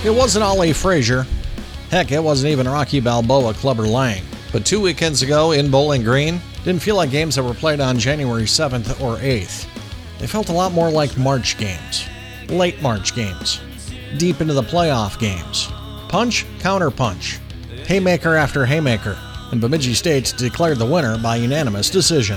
It wasn't Ollie Frazier. Heck, it wasn't even Rocky Balboa Clubber Lang. But 2 weekends ago in Bowling Green, didn't feel like games that were played on January 7th or 8th. They felt a lot more like March games. Late March games. Deep into the playoff games. Punch, counter punch. Haymaker after haymaker. And Bemidji State declared the winner by unanimous decision.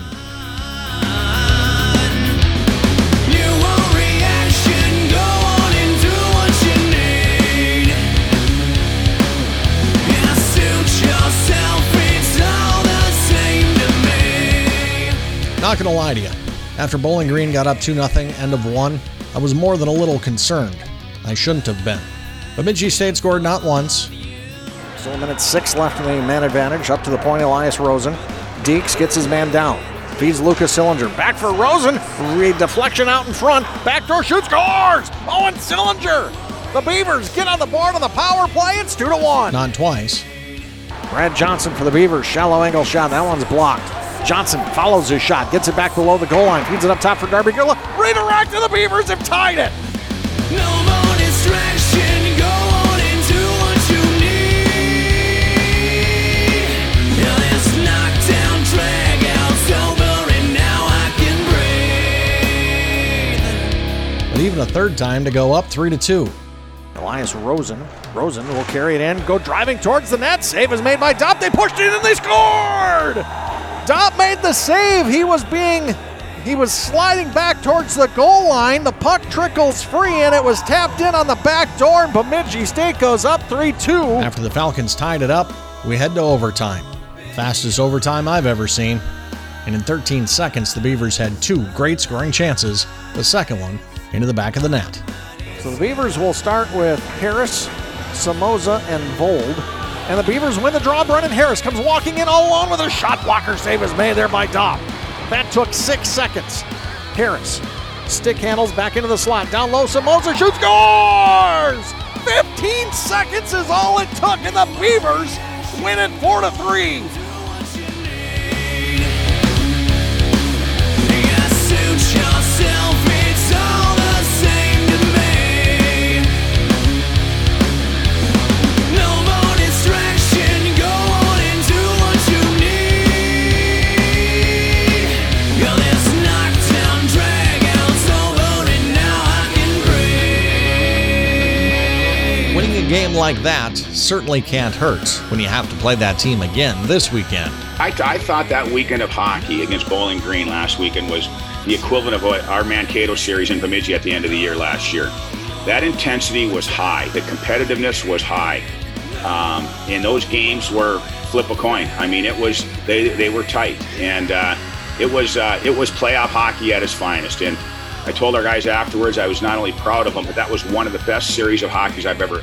Not gonna lie to you, after Bowling Green got up 2-0, end of 1, I was more than a little concerned. I shouldn't have been. Bemidji State scored not once. Still a minute 6 left in the man advantage. Up to the point, Elias Rosen. Deeks gets his man down. Feeds Lucas Sillinger. Back for Rosen. Deflection out in front. Backdoor shoot, scores! Owen Sillinger! The Beavers get on the board on the power play. It's 2-1. Not twice. Brad Johnson for the Beavers. Shallow angle shot. That one's blocked. Johnson follows his shot. Gets it back below the goal line. Feeds it up top for Darby Gilla. Redirect to the Beavers have tied it. No more distraction. Go on into what you need. Now this knockdown drag out's over and now I can breathe. But even a third time to go up 3-2. Elias Rosen. Rosen will carry it in. Go driving towards the net. Save is made by Dopp. They pushed it in and they scored! Dopp made the save. He was sliding back towards the goal line. The puck trickles free and it was tapped in on the back door and Bemidji State goes up 3-2. After the Falcons tied it up, we head to overtime. Fastest overtime I've ever seen. And in 13 seconds, the Beavers had 2 great scoring chances. The second one into the back of the net. So the Beavers will start with Harris, Somoza, and Vold. And the Beavers win the draw. Brennan Harris comes walking in all alone with a shot blocker. Save is made there by Dopp. That took 6 seconds. Harris stick handles back into the slot. Down low, Somoza shoots, scores! 15 seconds is all it took, and the Beavers win it 4-3. Game like that certainly can't hurt when you have to play that team again this weekend. I thought that weekend of hockey against Bowling Green last weekend was the equivalent of what our Mankato series in Bemidji at the end of the year last year. That intensity was high. The competitiveness was high. And those games were flip a coin. I mean, it was they were tight, and it was playoff hockey at its finest. And I told our guys afterwards I was not only proud of them, but that was one of the best series of hockey I've ever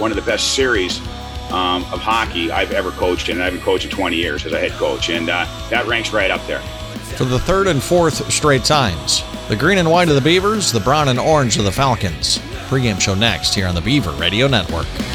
coached in. And I've been coaching 20 years as a head coach, and that ranks right up there. For the third and fourth straight times, the green and white of the Beavers, the brown and orange of the Falcons. Pre-game show next here on the Beaver Radio Network.